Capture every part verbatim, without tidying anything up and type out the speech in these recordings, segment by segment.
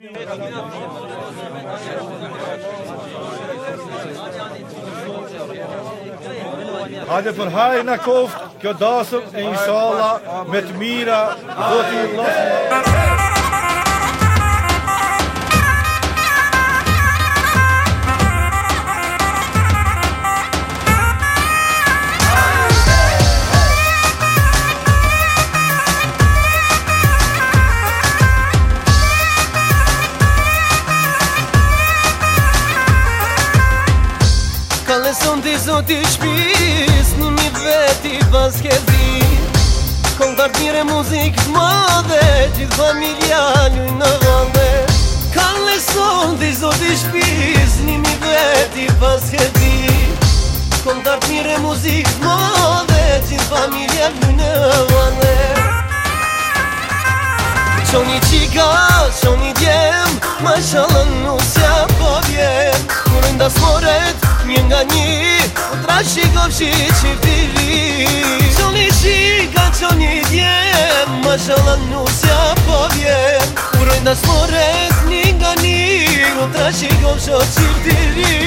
Hajde për hajë në koft, kjo dasëm e inshallah me të mira, Zoti Allah. Son t'i zoti shpis, një mi veti pas këti Këngart mire muzikë t'madhe, gjithë familja lujnë në vande Kalle son t'i zoti shpis, një mi veti pas këti Këngart mire muzikë t'madhe, gjithë familja lujnë në vande Qoni qika, qoni djem, mashallah nusja po vjem Kurën da smoret, një nga një, u trashi kofshi qiftiri Qoni qika, qoni djem, mashallah nusja po vjem Kurën da smoret, një nga një, u trashi kofshi qiftiri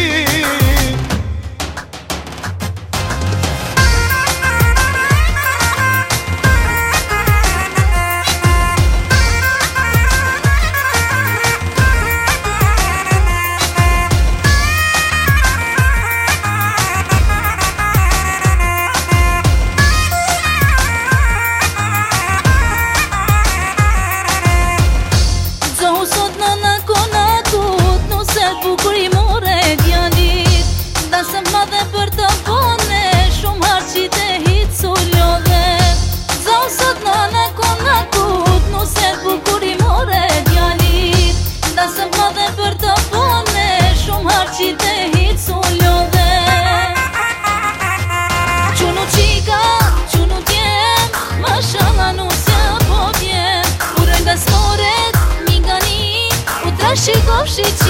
Shikov shi